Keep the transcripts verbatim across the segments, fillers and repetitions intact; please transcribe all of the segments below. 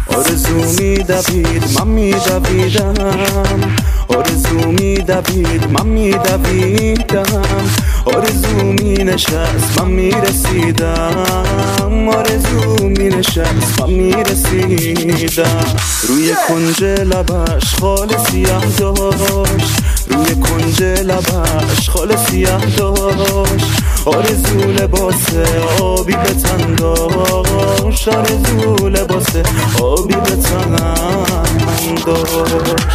آرزو میدوید من میدویدم، آرزو میدوید من میدویدم، آرزو مینشست من میرسیدم، آرزو مینشست من میرسیدم. روی کنج لبش خال سیاه داشت، روی کنج لبش خال سیاه داشت، آرزو لباس آبی به تن داشت، آرزو لباس آبی به تن داشت.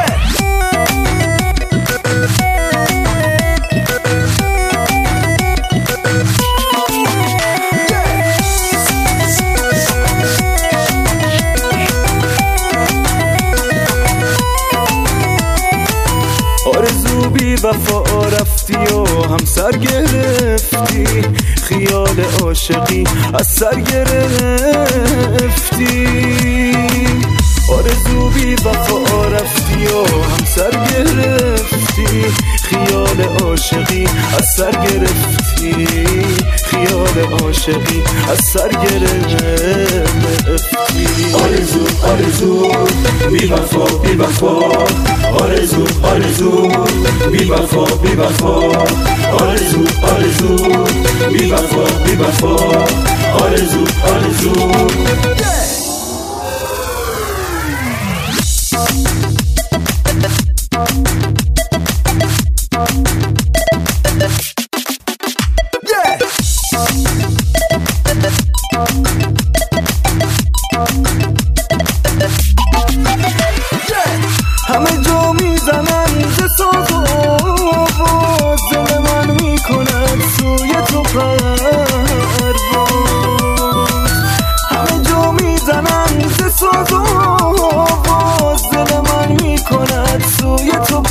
آرزو بی وفا رفتی و همسر گرفتی، خیال عاشقی از سر گرفتی. آرزو بی وفا رفتی و همسر گرفتی، خیال عاشقی از سر گرفتی، خیال عاشقی از سر گرفتی. آرزو آرزو بی وفا بی وفا، آرزو آرزو بی وفا بی وفا، آرزو آرزو بی وفا بی وفا، آرزو آرزو. همه جا میزنن ز ساز و آواز، دل من میکند سوی تو پرواز. همه جا میزنن ز ساز و آواز، دل من میکند سوی تو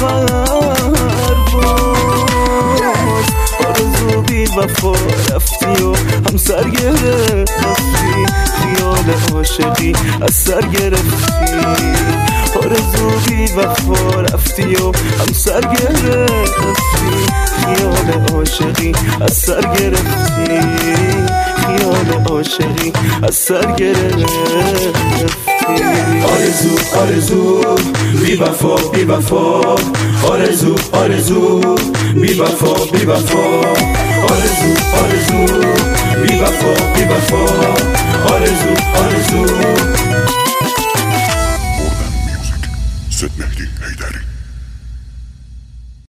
پرواز. آرزو بی وفا رفتی و همسر گرفتی، خیال عاشقی از سر گرفتی. آرزو بی وفا رفتی و همسر گرفتی، خیال عاشقی از سر گرفتی، خیال عاشقی از سر گرفتی. آرزو آرزو بی وفا بی وفا، آرزو آرزو بی وفا بی وفا، آرزو آرزو بی وفا بی وفا، آرزو آرزو. More than music, Sydney.